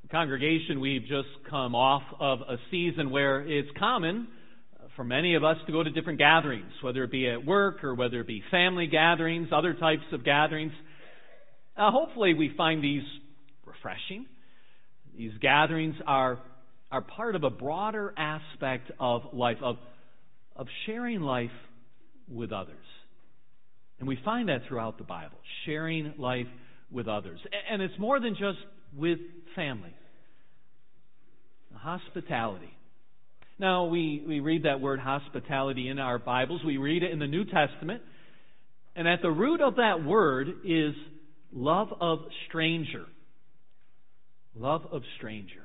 Congregation, we've just come off of a season where it's common for many of us to go to different gatherings, whether it be at work or whether it be family gatherings, other types of gatherings. Hopefully we find these refreshing. These gatherings are part of a broader aspect of life, of sharing life with others. And we find that throughout the Bible, sharing life with others. And it's more than just with family. Hospitality. Now, we read that word hospitality in our Bibles. We read it in the New Testament. And at the root of that word is love of stranger. Love of stranger.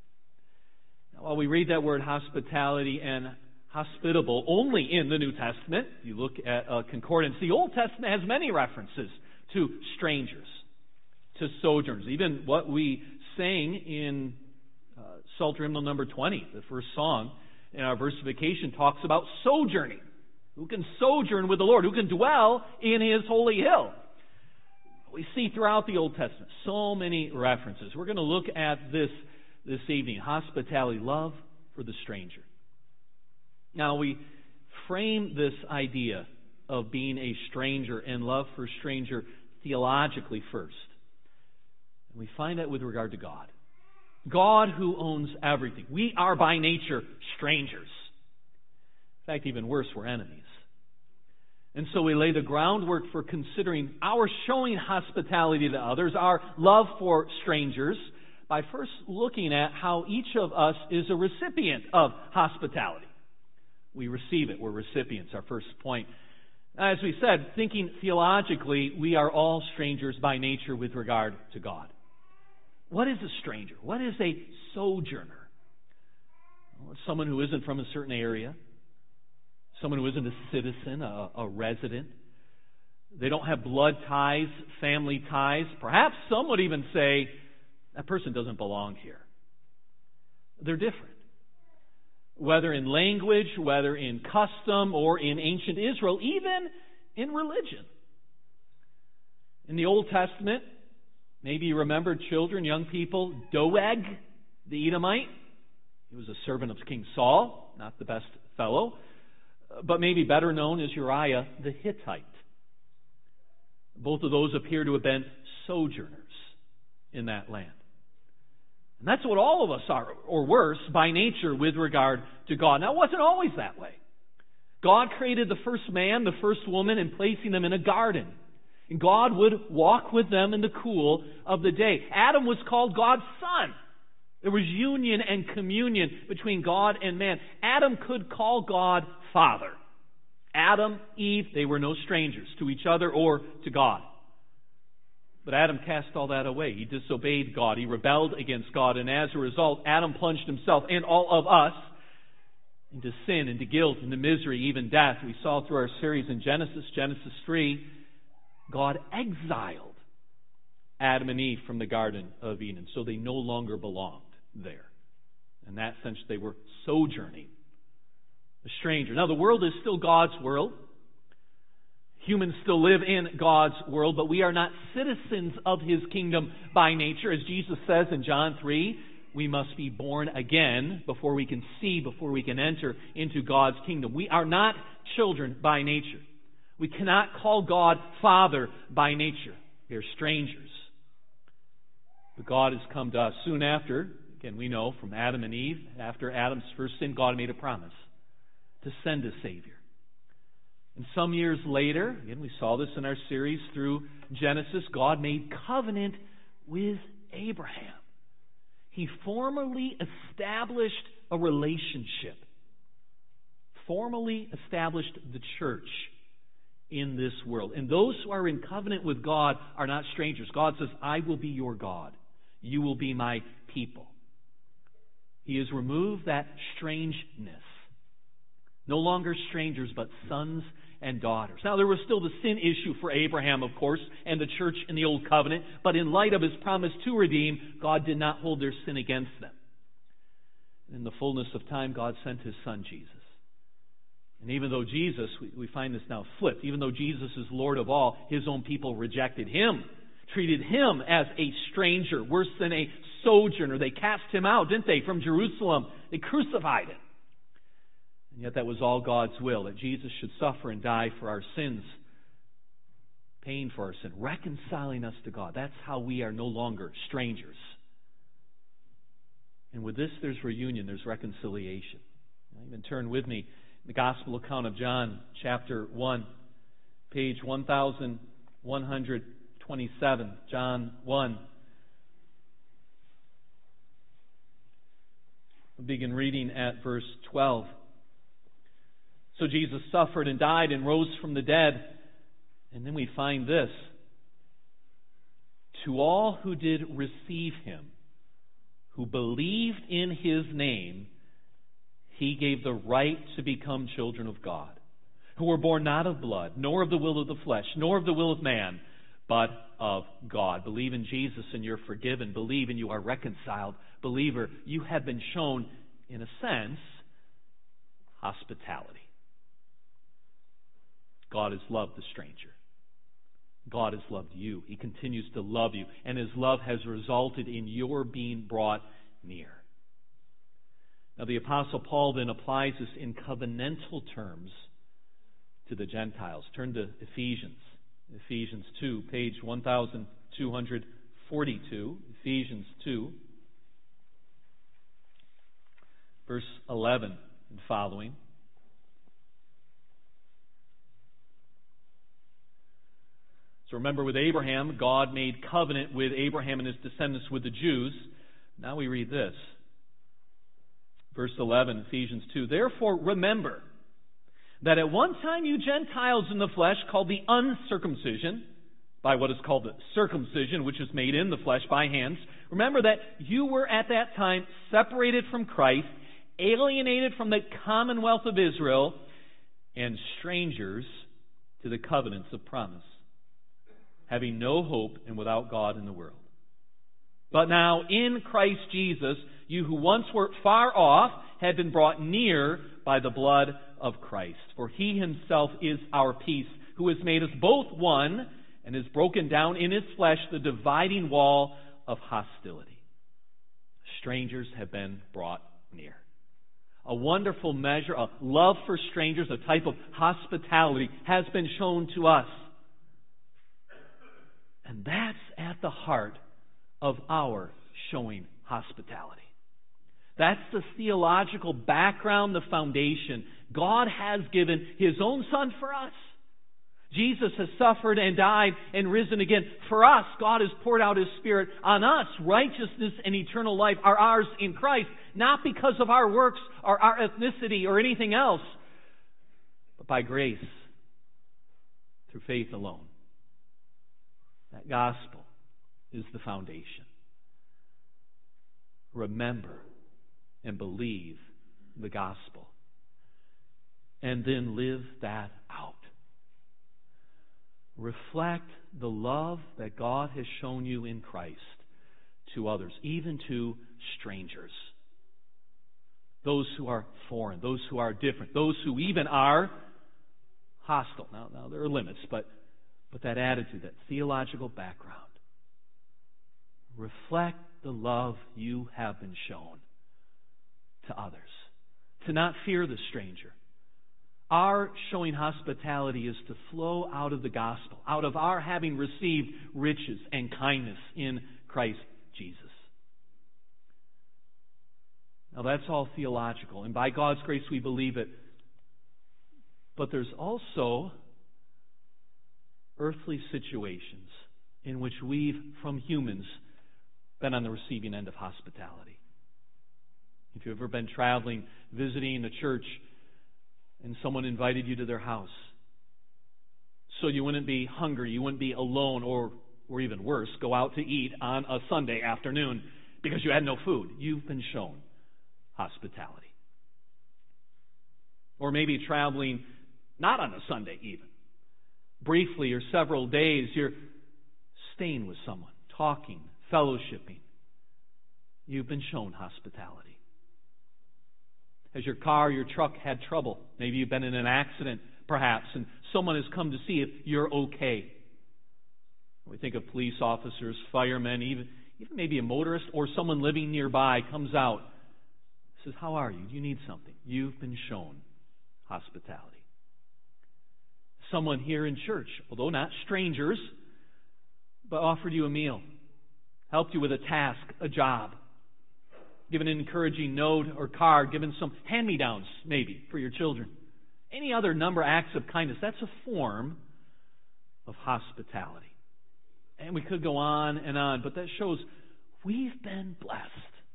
Now, while we read that word hospitality and hospitable only in the New Testament, you look at a concordance, the Old Testament has many references to strangers, to sojourners. Even what we sang in Psalter Hymnal number 20, the first song in our versification, talks about sojourning. Who can sojourn with the Lord? Who can dwell in His holy hill? We see throughout the Old Testament so many references. We're going to look at this evening, hospitality, love for the stranger. Now, we frame this idea of being a stranger and love for stranger theologically first. And we find that with regard to God. God who owns everything. We are by nature strangers. In fact, even worse, we're enemies. And so we lay the groundwork for considering our showing hospitality to others, our love for strangers, by first looking at how each of us is a recipient of hospitality. We receive it. We're recipients, our first point. As we said, thinking theologically, we are all strangers by nature with regard to God. What is a stranger? What is a sojourner? Well, it's someone who isn't from a certain area, someone who isn't a citizen, a resident. They don't have blood ties, family ties. Perhaps some would even say, that person doesn't belong here. They're different. Whether in language, whether in custom, or in ancient Israel, even in religion. In the Old Testament, maybe you remember, children, young people, Doeg, the Edomite. He was a servant of King Saul, not the best fellow, but maybe better known as Uriah the Hittite. Both of those appear to have been sojourners in that land. And that's what all of us are, or worse, by nature with regard to God. Now, it wasn't always that way. God created the first man, the first woman, and placing them in a garden. And God would walk with them in the cool of the day. Adam was called God's son. There was union and communion between God and man. Adam could call God Father. Adam, Eve, they were no strangers to each other or to God. But Adam cast all that away. He disobeyed God. He rebelled against God. And as a result, Adam plunged himself and all of us into sin, into guilt, into misery, even death. We saw through our series in Genesis 3, God exiled Adam and Eve from the Garden of Eden. So they no longer belonged there. In that sense, they were sojourning, a stranger. Now, the world is still God's world. Humans still live in God's world, but we are not citizens of His kingdom by nature. As Jesus says in John 3, we must be born again before we can see, before we can enter into God's kingdom. We are not children by nature. We cannot call God Father by nature. We are strangers. But God has come to us soon after, again, we know from Adam and Eve, after Adam's first sin, God made a promise to send a Savior. And some years later, again, we saw this in our series through Genesis, God made covenant with Abraham. He formally established a relationship, formally established the church in this world. And those who are in covenant with God are not strangers. God says, I will be your God. You will be my people. He has removed that strangeness. No longer strangers, but sons and daughters. Now, there was still the sin issue for Abraham, of course, and the church in the Old Covenant, but in light of His promise to redeem, God did not hold their sin against them. In the fullness of time, God sent His Son, Jesus. And even though Jesus, we find this now flipped, even though Jesus is Lord of all, His own people rejected Him, treated Him as a stranger, worse than a sojourner. They cast him out, didn't they, from Jerusalem? They crucified him. And yet that was all God's will, that Jesus should suffer and die for our sins, paying for our sin, reconciling us to God. That's how we are no longer strangers. And with this, there's reunion, there's reconciliation. Now, even turn with me, the Gospel account of John, chapter 1, page 1127, John 1. We'll begin reading at verse 12. So Jesus suffered and died and rose from the dead. And then we find this. To all who did receive him, who believed in his name, he gave the right to become children of God, who were born not of blood, nor of the will of the flesh, nor of the will of man, but of God. Believe in Jesus and you're forgiven. Believe and you are reconciled. Believer, you have been shown, in a sense, hospitality. God has loved the stranger. God has loved you. He continues to love you. And his love has resulted in your being brought near. Now the Apostle Paul then applies this in covenantal terms to the Gentiles. Turn to Ephesians. Ephesians 2, page 1242. Ephesians 2, verse 11 and following. So remember, with Abraham, God made covenant with Abraham and his descendants with the Jews. Now we read this. Verse 11, Ephesians 2. Therefore remember that at one time you Gentiles in the flesh, called the uncircumcision, by what is called the circumcision, which is made in the flesh by hands. Remember that you were at that time separated from Christ, alienated from the commonwealth of Israel, and strangers to the covenants of promise, having no hope and without God in the world. But now in Christ Jesus, you who once were far off have been brought near by the blood of Christ. For he himself is our peace, who has made us both one and has broken down in his flesh the dividing wall of hostility. Strangers have been brought near. A wonderful measure of love for strangers, a type of hospitality, has been shown to us. And that's at the heart of our showing hospitality. That's the theological background, the foundation. God has given his own Son for us. Jesus has suffered and died and risen again. For us, God has poured out his Spirit on us. Righteousness and eternal life are ours in Christ, not because of our works or our ethnicity or anything else, but by grace, through faith alone. That gospel is the foundation. Remember and believe the gospel, and then live that out. Reflect the love that God has shown you in Christ to others, even to strangers. Those who are foreign, those who are different, those who even are hostile. Now there are limits, but that attitude, that theological background. Reflect the love you have been shown to others. To not fear the stranger. Our showing hospitality is to flow out of the gospel, out of our having received riches and kindness in Christ Jesus. Now that's all theological, and by God's grace we believe it. But there's also earthly situations in which we've, from humans, been on the receiving end of hospitality. If you've ever been traveling, visiting a church, and someone invited you to their house, so you wouldn't be hungry, you wouldn't be alone, or even worse, go out to eat on a Sunday afternoon because you had no food. You've been shown hospitality. Or maybe traveling not on a Sunday even. Briefly or several days, you're staying with someone, talking, fellowshipping. You've been shown hospitality. Has your car, your truck had trouble? Maybe you've been in an accident, perhaps, and someone has come to see if you're okay. We think of police officers, firemen, even maybe a motorist or someone living nearby comes out, says, "How are you? Do you need something?" You've been shown hospitality. Someone here in church, although not strangers, but offered you a meal, helped you with a task, a job, given an encouraging note or card, given some hand-me-downs maybe for your children. Any other number of acts of kindness, that's a form of hospitality. And we could go on, but that shows we've been blessed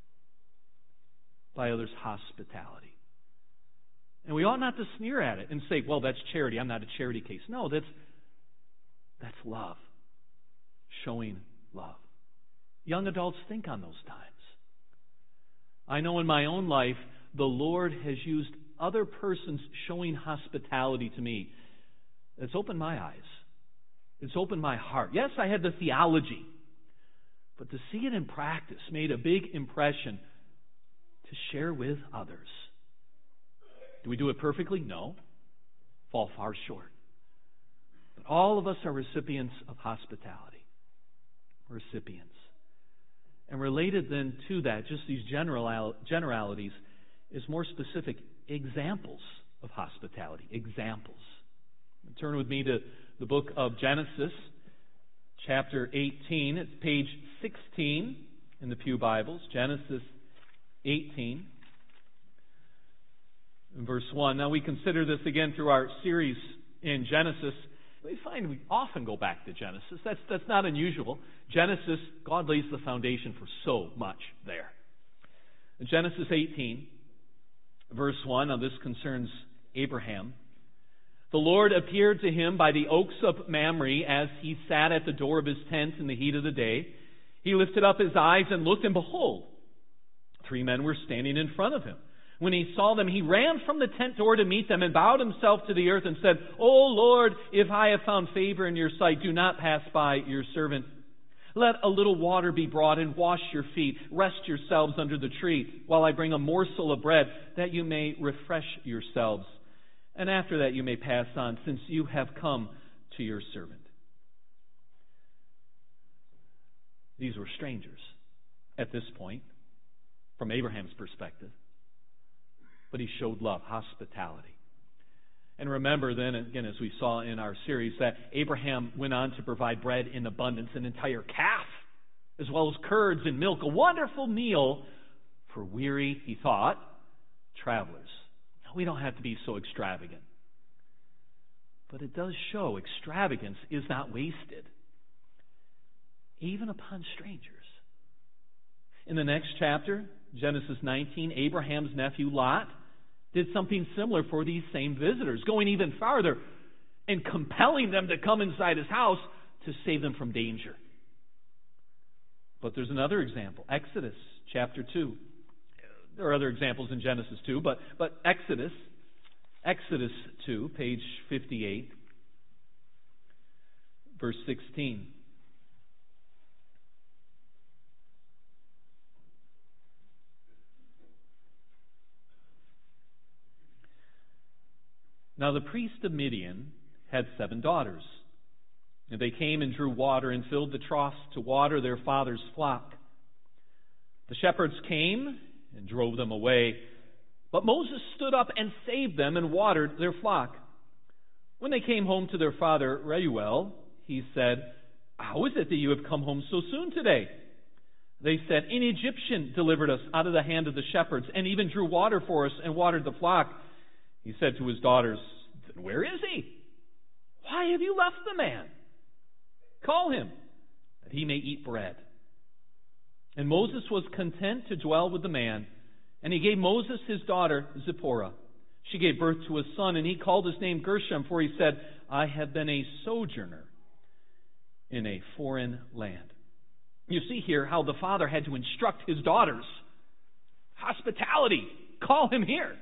by others' hospitality. And we ought not to sneer at it and say, "Well, that's charity. I'm not a charity case." No, that's love. Showing love. Young adults, think on those times. I know in my own life, the Lord has used other persons showing hospitality to me. It's opened my eyes. It's opened my heart. Yes, I had the theology, but to see it in practice made a big impression to share with others. Do we do it perfectly? No. Fall far short. But all of us are recipients of hospitality. Recipients. And related then to that, just these generalities, is more specific examples of hospitality. Examples. Turn with me to the book of Genesis, chapter 18. It's page 16 in the Pew Bibles. Genesis 18, verse 1. Now we consider this again through our series in Genesis. We find we often go back to Genesis. That's not unusual. Genesis, God lays the foundation for so much there. In Genesis 18, verse 1, now this concerns Abraham. The Lord appeared to him by the oaks of Mamre as he sat at the door of his tent in the heat of the day. He lifted up his eyes and looked, and behold, 3 men were standing in front of him. When he saw them, he ran from the tent door to meet them and bowed himself to the earth and said, "O Lord, if I have found favor in your sight, do not pass by your servant. Let a little water be brought and wash your feet. Rest yourselves under the tree while I bring a morsel of bread that you may refresh yourselves. And after that you may pass on, since you have come to your servant." These were strangers at this point, from Abraham's perspective. But he showed love, hospitality. And remember then, again, as we saw in our series, that Abraham went on to provide bread in abundance, an entire calf, as well as curds and milk, a wonderful meal for weary, he thought, travelers. Now, we don't have to be so extravagant. But it does show extravagance is not wasted, even upon strangers. In the next chapter, Genesis 19, Abraham's nephew Lot did something similar for these same visitors, going even farther and compelling them to come inside his house to save them from danger. But there's another example, Exodus chapter 2. There are other examples in Genesis 2, but Exodus 2, page 58, verse 16. Now the priest of Midian had 7 daughters. And they came and drew water and filled the troughs to water their father's flock. The shepherds came and drove them away. But Moses stood up and saved them and watered their flock. When they came home to their father Reuel, he said, "How is it that you have come home so soon today?" They said, "An Egyptian delivered us out of the hand of the shepherds and even drew water for us and watered the flock." He said to his daughters, "Then where is he? Why have you left the man? Call him, that he may eat bread." And Moses was content to dwell with the man, and he gave Moses his daughter Zipporah. She gave birth to a son, and he called his name Gershom, for he said, "I have been a sojourner in a foreign land." You see here how the father had to instruct his daughters. Hospitality, call him here.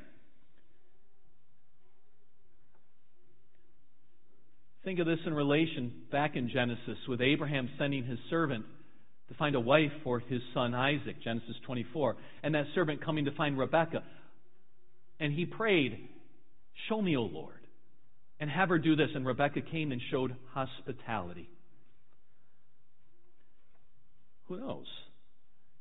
Think of this in relation back in Genesis with Abraham sending his servant to find a wife for his son Isaac, Genesis 24, and that servant coming to find Rebekah. And he prayed, "Show me, O Lord, and have her do this." And Rebekah came and showed hospitality. Who knows?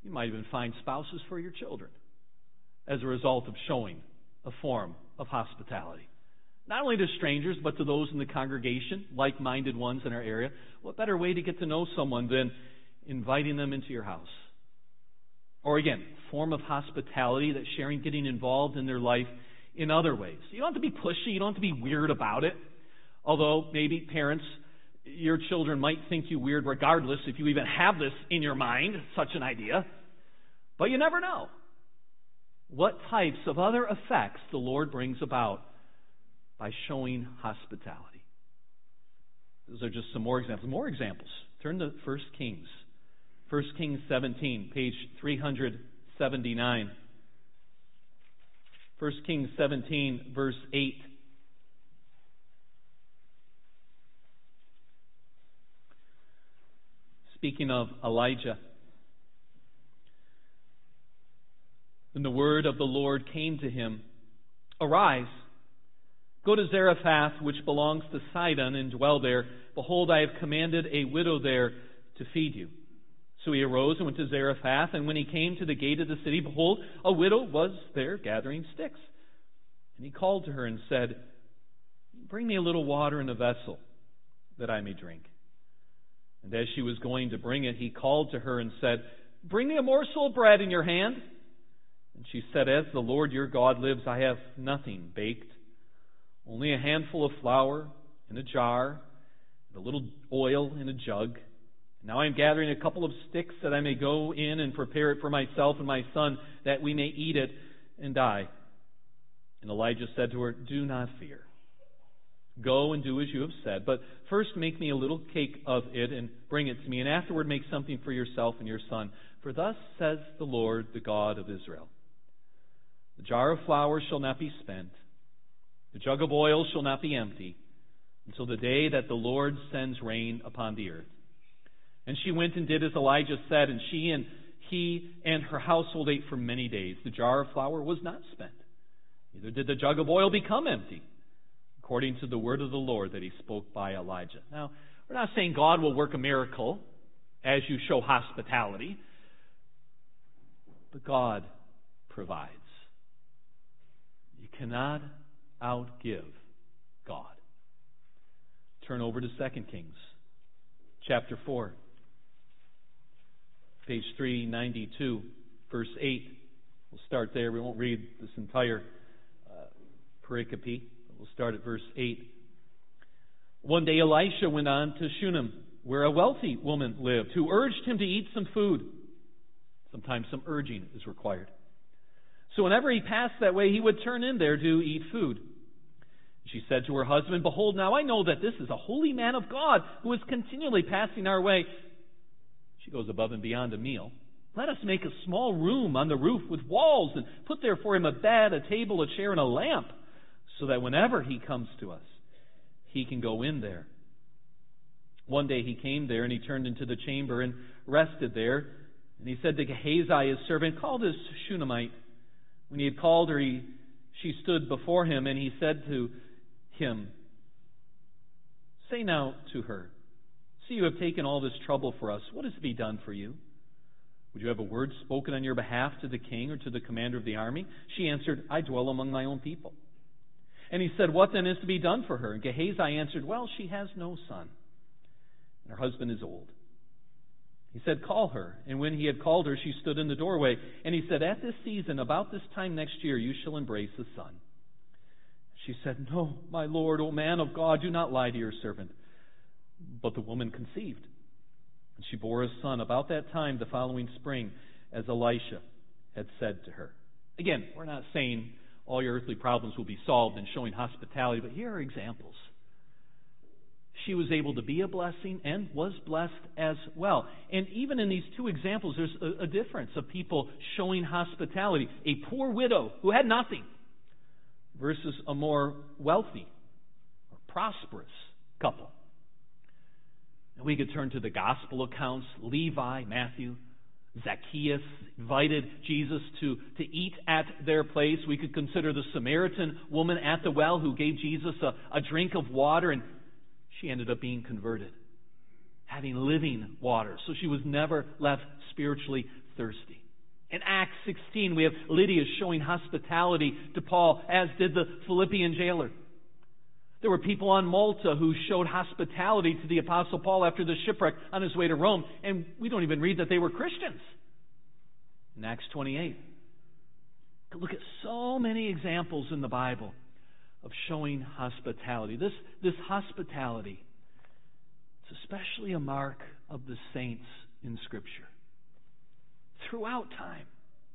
You might even find spouses for your children as a result of showing a form of hospitality. Not only to strangers, but to those in the congregation, like-minded ones in our area. What better way to get to know someone than inviting them into your house? Or again, form of hospitality, that sharing, getting involved in their life in other ways. You don't have to be pushy. You don't have to be weird about it. Although maybe parents, your children might think you weird regardless if you even have this in your mind, such an idea. But you never know what types of other effects the Lord brings about by showing hospitality. Those are just some more examples. More examples. Turn to 1 Kings. 1 Kings 17, page 379. 1 Kings 17, verse 8. Speaking of Elijah, then the word of the Lord came to him, "Arise, go to Zarephath, which belongs to Sidon, and dwell there. Behold, I have commanded a widow there to feed you." So he arose and went to Zarephath, and when he came to the gate of the city, behold, a widow was there gathering sticks. And he called to her and said, "Bring me a little water in a vessel, that I may drink." And as she was going to bring it, he called to her and said, "Bring me a morsel of bread in your hand." And she said, "As the Lord your God lives, I have nothing baked, only a handful of flour in a jar, and a little oil in a jug. Now I am gathering a couple of sticks that I may go in and prepare it for myself and my son, that we may eat it and die." And Elijah said to her, "Do not fear. Go and do as you have said, but first make me a little cake of it and bring it to me, and afterward make something for yourself and your son. For thus says the Lord, the God of Israel, the jar of flour shall not be spent, the jug of oil shall not be empty, until the day that the Lord sends rain upon the earth." And she went and did as Elijah said, and he and her household ate for many days. The jar of flour was not spent, neither did the jug of oil become empty, according to the word of the Lord that he spoke by Elijah. Now, we're not saying God will work a miracle as you show hospitality, but God provides. You cannot outgive God. Turn over to 2 Kings, chapter 4, page 392, verse 8. We'll start there. We won't read this entire pericope. We'll start at verse 8. One day Elisha went on to Shunem, where a wealthy woman lived, who urged him to eat some food. Sometimes some urging is required. So whenever he passed that way, he would turn in there to eat food. She said to her husband, "Behold, now I know that this is a holy man of God who is continually passing our way." She goes above and beyond a meal. "Let us make a small room on the roof with walls and put there for him a bed, a table, a chair, and a lamp, so that whenever he comes to us, he can go in there." One day he came there, and he turned into the chamber and rested there. And he said to Gehazi, his servant, "Call this Shunammite." When he had called her, she stood before him, and he said to him, "Say now to her, see, you have taken all this trouble for us. What is to be done for you? Would you have a word spoken on your behalf to the king or to the commander of the army?" She answered, "I dwell among my own people." And he said, "What then is to be done for her?" And Gehazi answered, "Well, she has no son, and her husband is old." He said, "Call her." And when he had called her, she stood in the doorway. And he said, "At this season, about this time next year, you shall embrace a son." She said, "No, my lord, O man of God, do not lie to your servant." But the woman conceived, and she bore a son about that time the following spring, as Elisha had said to her. Again, we're not saying all your earthly problems will be solved in showing hospitality, but here are examples. She was able to be a blessing and was blessed as well. And even in these two examples, there's a difference of people showing hospitality. A poor widow who had nothing versus a more wealthy or prosperous couple. And we could turn to the gospel accounts. Levi, Matthew, Zacchaeus invited Jesus to eat at their place. We could consider the Samaritan woman at the well who gave Jesus a drink of water, and she ended up being converted, having living water. So she was never left spiritually thirsty. In Acts 16, we have Lydia showing hospitality to Paul, as did the Philippian jailer. There were people on Malta who showed hospitality to the Apostle Paul after the shipwreck on his way to Rome, and we don't even read that they were Christians. In Acts 28, look at so many examples in the Bible of showing hospitality. This hospitality, it's especially a mark of the saints in Scripture. Throughout time,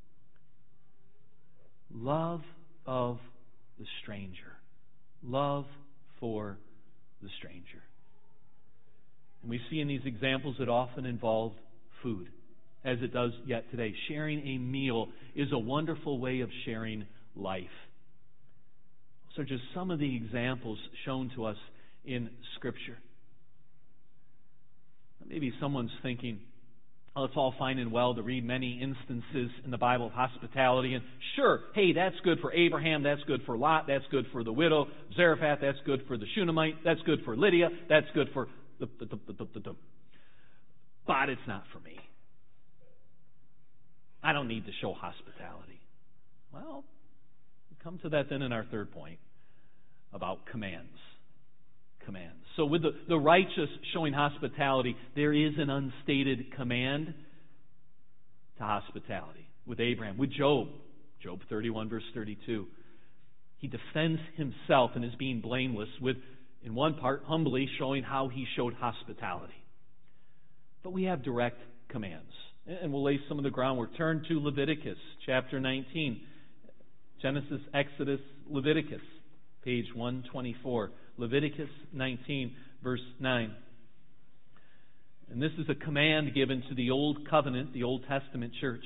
love of the stranger. Love for the stranger. And we see in these examples it often involved food, as it does yet today. Sharing a meal is a wonderful way of sharing life. Those are just some of the examples shown to us in Scripture. Maybe someone's thinking, well, it's all fine and well to read many instances in the Bible of hospitality. And sure, hey, that's good for Abraham, that's good for Lot, that's good for the widow, Zarephath, that's good for the Shunammite, that's good for Lydia, that's good for but it's not for me. I don't need to show hospitality. Well, we come to that then in our third point about commands. So with the righteous showing hospitality, there is an unstated command to hospitality. With Abraham, with Job 31 verse 32, he defends himself and is being blameless with, in one part, humbly showing how he showed hospitality. But we have direct commands, and we'll lay some of the groundwork. Turn to Leviticus chapter 19. Genesis, Exodus, Leviticus, page 124. Leviticus 19, verse 9. And this is a command given to the Old Covenant, the Old Testament church.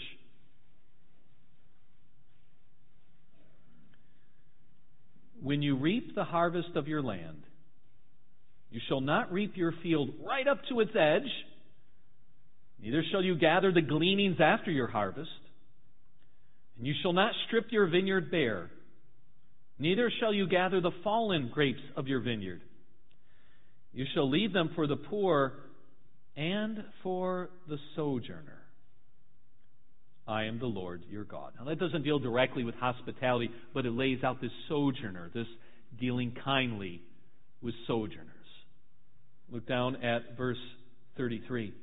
When you reap the harvest of your land, you shall not reap your field right up to its edge, neither shall you gather the gleanings after your harvest, and you shall not strip your vineyard bare. Neither shall you gather the fallen grapes of your vineyard. You shall leave them for the poor and for the sojourner. I am the Lord your God. Now that doesn't deal directly with hospitality, but it lays out this sojourner, this dealing kindly with sojourners. Look down at verse 33.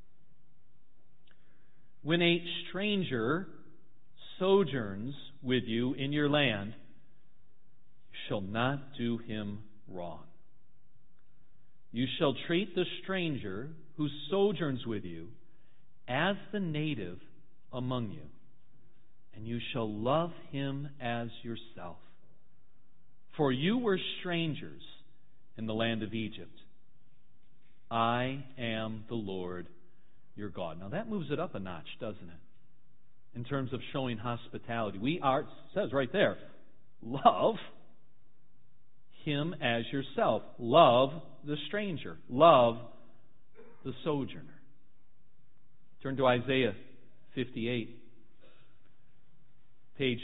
When a stranger sojourns with you in your land, shall not do him wrong. You shall treat the stranger who sojourns with you as the native among you, and you shall love him as yourself. For you were strangers in the land of Egypt. I am the Lord your God. Now that moves it up a notch, doesn't it? In terms of showing hospitality. We are, it says right there, love him as yourself. Love the stranger. Love the sojourner. Turn to Isaiah 58, page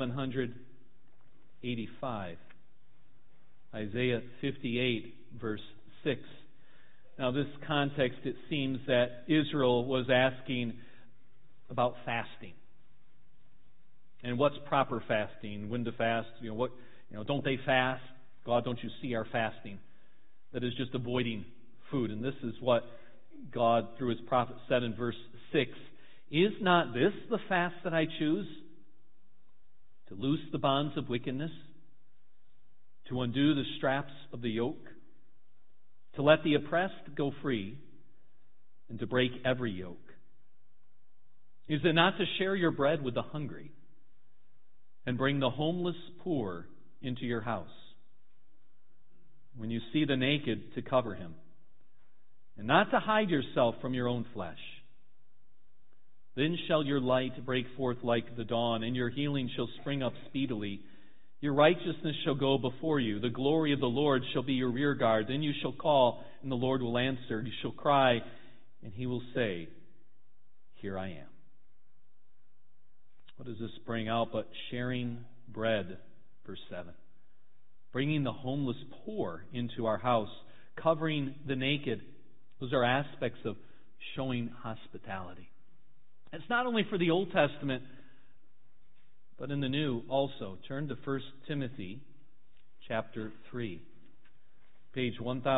785. Isaiah 58, verse 6. Now, this context, it seems that Israel was asking about fasting. And what's proper fasting? When to fast? Don't they fast? God, don't you see our fasting? That is just avoiding food. And this is what God, through his prophet, said in verse 6. Is not this the fast that I choose? To loose the bonds of wickedness, to undo the straps of the yoke, to let the oppressed go free, and to break every yoke. Is it not to share your bread with the hungry, and bring the homeless poor into your house? When you see the naked, to cover him, and not to hide yourself from your own flesh. Then shall your light break forth like the dawn, and your healing shall spring up speedily. Your righteousness shall go before you. The glory of the Lord shall be your rear guard. Then you shall call, and the Lord will answer. You shall cry, and he will say, Here I am. What does this bring out but sharing bread? Verse 7. Bringing the homeless poor into our house, covering the naked. Those are aspects of showing hospitality. It's not only for the Old Testament, but in the New also. Turn to 1 Timothy chapter 3, page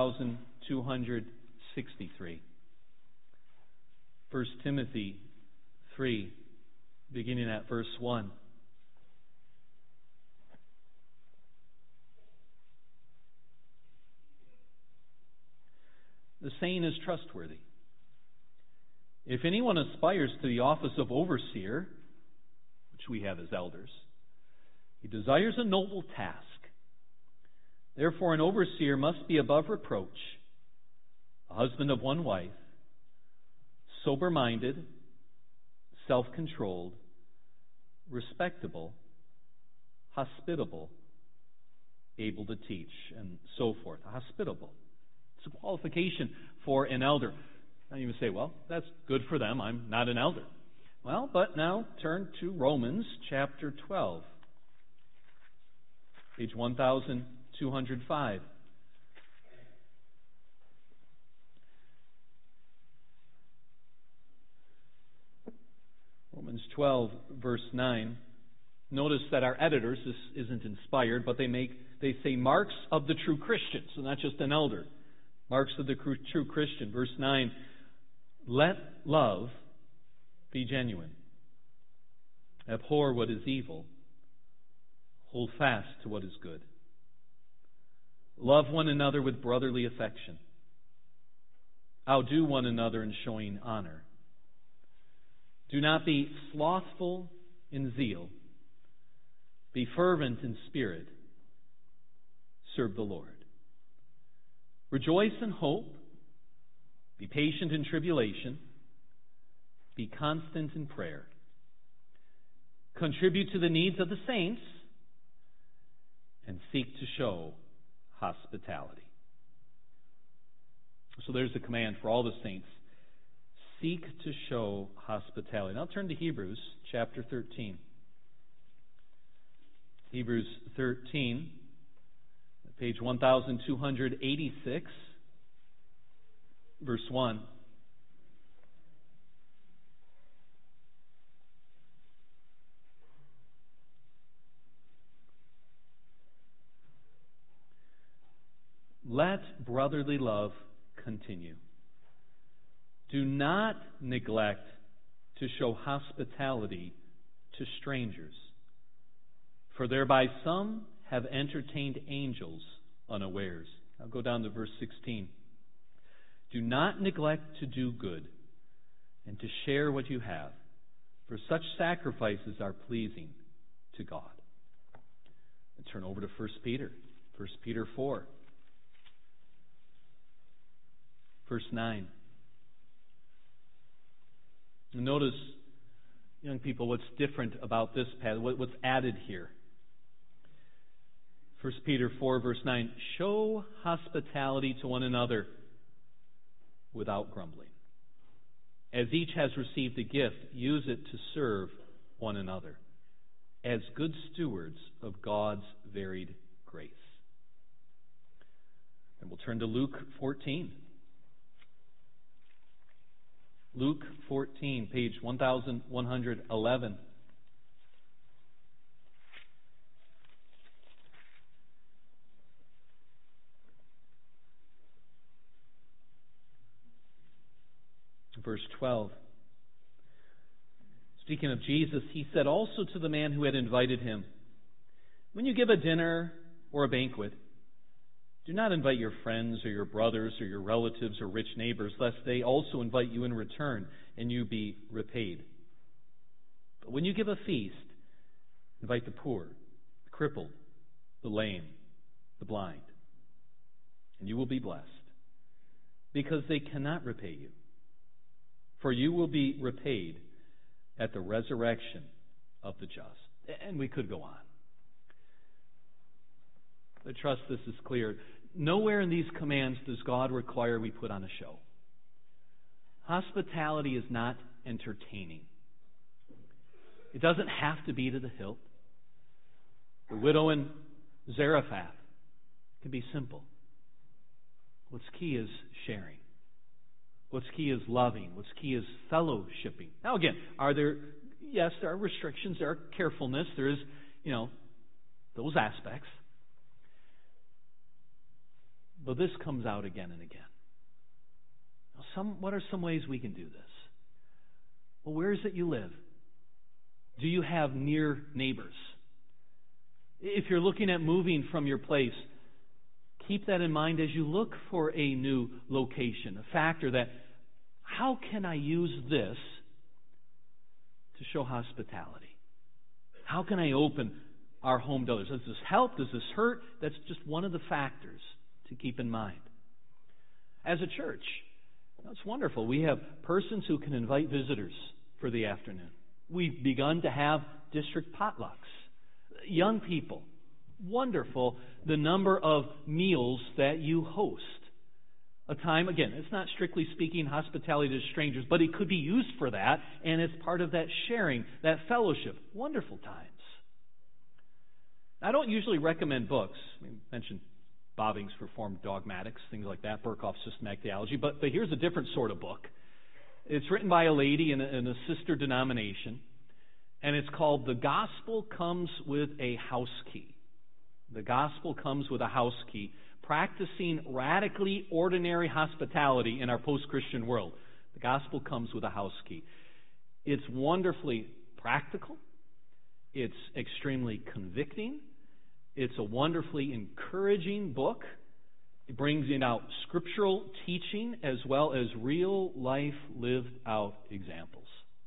1263. 1 Timothy 3, beginning at verse 1. The saying is trustworthy. If anyone aspires to the office of overseer, which we have as elders, he desires a noble task. Therefore, an overseer must be above reproach, a husband of one wife, sober-minded, self-controlled, respectable, hospitable, able to teach, and so forth. Hospitable. It's a qualification for an elder. Now you would say, well, that's good for them. I'm not an elder. Well, but now turn to Romans chapter 12, page 1205. Romans 12, verse 9. Notice that our editors, this isn't inspired, but they say marks of the true Christian, so not just an elder. Marks of the true Christian. Verse 9, let love be genuine. Abhor what is evil. Hold fast to what is good. Love one another with brotherly affection. Outdo one another in showing honor. Do not be slothful in zeal. Be fervent in spirit. Serve the Lord. Rejoice in hope. Be patient in tribulation. Be constant in prayer. Contribute to the needs of the saints. And seek to show hospitality. So there's a command for all the saints. Seek to show hospitality. Now turn to Hebrews chapter 13. Hebrews 13, page 1286, verse 1. Let brotherly love continue. Do not neglect to show hospitality to strangers, for thereby some have entertained angels unawares. I'll go down to verse 16. Do not neglect to do good and to share what you have, for such sacrifices are pleasing to God. And turn over to 1 Peter. 1 Peter 4. Verse 9. Notice, young people, what's different about this passage, what's added here. 1 Peter 4, verse 9. Show hospitality to one another without grumbling. As each has received a gift, use it to serve one another as good stewards of God's varied grace. And we'll turn to Luke 14. Luke 14, page 1111. Verse 12. Speaking of Jesus, he said also to the man who had invited him, when you give a dinner or a banquet, do not invite your friends or your brothers or your relatives or rich neighbors, lest they also invite you in return and you be repaid. But when you give a feast, invite the poor, the crippled, the lame, the blind, and you will be blessed, because they cannot repay you. For you will be repaid at the resurrection of the just. And we could go on. I trust this is clear. Nowhere in these commands does God require we put on a show. Hospitality is not entertaining. It doesn't have to be to the hilt. The widow in Zarephath can be simple. What's key is sharing. What's key is loving. What's key is fellowshipping. Now again, yes, there are restrictions, there are carefulness, there is, those aspects. But this comes out again and again. What are some ways we can do this? Well, where is it you live? Do you have near neighbors? If you're looking at moving from your place, keep that in mind as you look for a new location. A factor that, how can I use this to show hospitality? How can I open our home to others? Does this help? Does this hurt? That's just one of the factors to keep in mind. As a church, it's wonderful. We have persons who can invite visitors for the afternoon. We've begun to have district potlucks. Young people, wonderful the number of meals that you host. A time, again, it's not strictly speaking hospitality to strangers, but it could be used for that, and it's part of that sharing, that fellowship. Wonderful times. I don't usually recommend books. I mentioned Bobbing's Reformed Dogmatics, things like that, Berkhof's Systematic Theology, but here's a different sort of book. It's written by a lady in a sister denomination, and it's called The Gospel Comes with a House Key. The Gospel Comes with a House Key, practicing radically ordinary hospitality in our post-Christian world. The Gospel Comes with a House Key. It's wonderfully practical. It's extremely convicting. It's a wonderfully encouraging book. It brings in out scriptural teaching as well as real life lived out examples.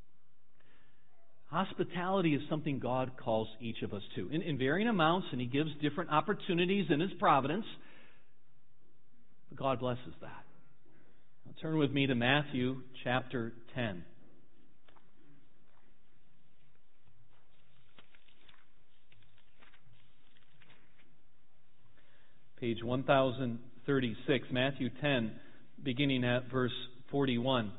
Hospitality is something God calls each of us to in varying amounts, and He gives different opportunities in His providence. But God blesses that. Now turn with me to Matthew chapter 10. Page 1036, Matthew 10, beginning at verse 41.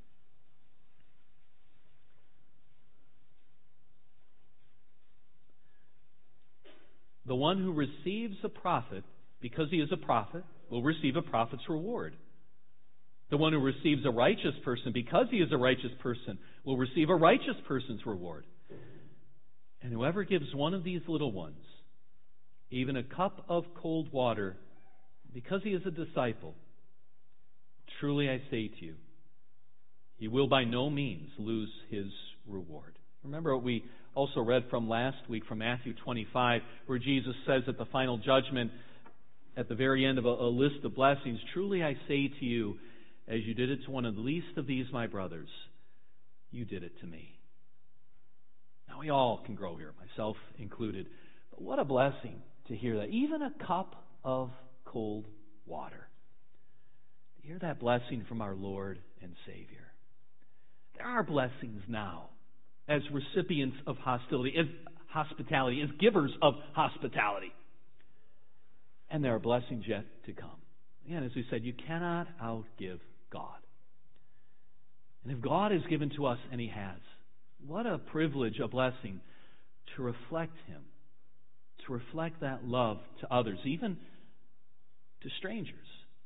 The one who receives a prophet, because he is a prophet, will receive a prophet's reward. The one who receives a righteous person, because he is a righteous person, will receive a righteous person's reward. And whoever gives one of these little ones even a cup of cold water, because he is a disciple, truly I say to you, he will by no means lose his reward. Remember what we also read from last week from Matthew 25, where Jesus says at the final judgment, at the very end of a list of blessings, truly I say to you, as you did it to one of the least of these my brothers, you did it to me. Now we all can grow here, myself included. But what a blessing to hear that. Even a cup of cold water. To hear that blessing from our Lord and Savior. There are blessings now as recipients of hospitality, as givers of hospitality. And there are blessings yet to come. Again, as we said, you cannot outgive God. And if God has given to us, and He has, what a privilege, a blessing to reflect Him, to reflect that love to others, even to strangers.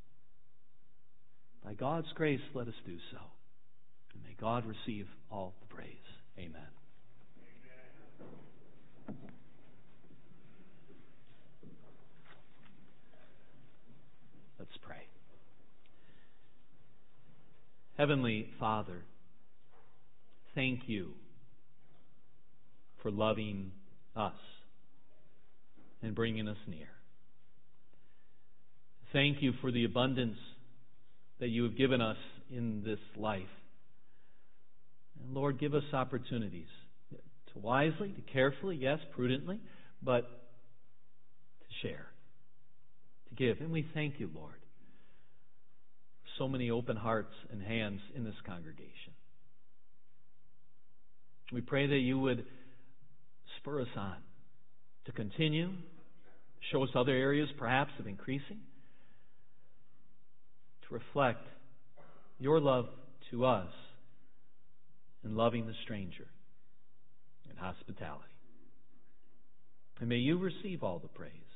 By God's grace, let us do so. And may God receive all the praise. Amen. Let's pray. Heavenly Father, thank you for loving us and bringing us near. Thank you for the abundance that you have given us in this life. And Lord, give us opportunities to wisely, to carefully, yes, prudently, but to share, to give. And we thank you, Lord, for so many open hearts and hands in this congregation. We pray that you would spur us on to continue, show us other areas perhaps of increasing, to reflect your love to us in loving the stranger in hospitality. And may you receive all the praise.